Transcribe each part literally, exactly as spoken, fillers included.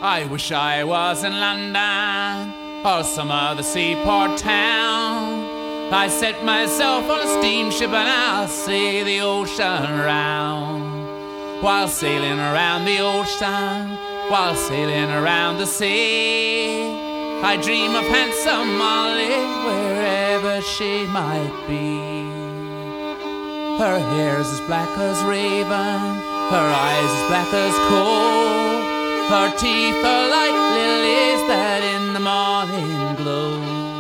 I wish I was in London or some other seaport town. I set myself on a steamship and I'll sail the ocean round. While sailing around the ocean, while sailing around the sea, I dream of handsome Molly wherever she might be. Her hair's as black as raven, her eyes as black as coal, her teeth are like lilies that in the morning glow.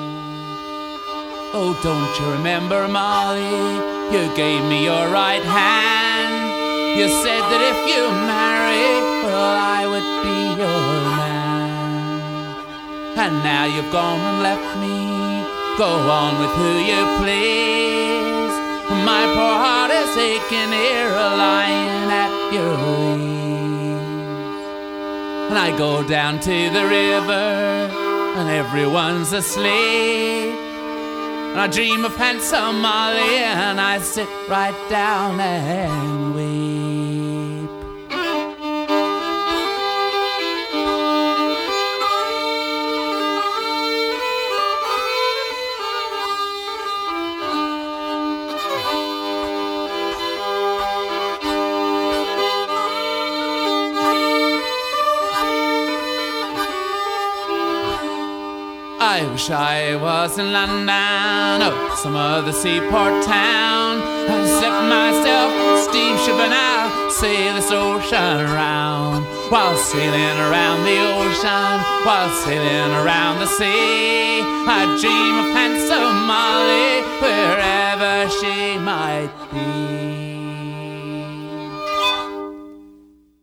Oh, don't you remember, Molly, you gave me your right hand. You said that if you married, well, I would be your man. And now you've gone and left me, go on with who you please. My poor heart is aching here, lying at your ease. And I go down to the river, and everyone's asleep. And I dream of handsome Molly, and I sit right down and weep. I wish I was in London or some other seaport town. I've set myself on a steamship and I'll sail this ocean round. While sailing around the ocean, while sailing around the sea, I dream of handsome Molly wherever she might be.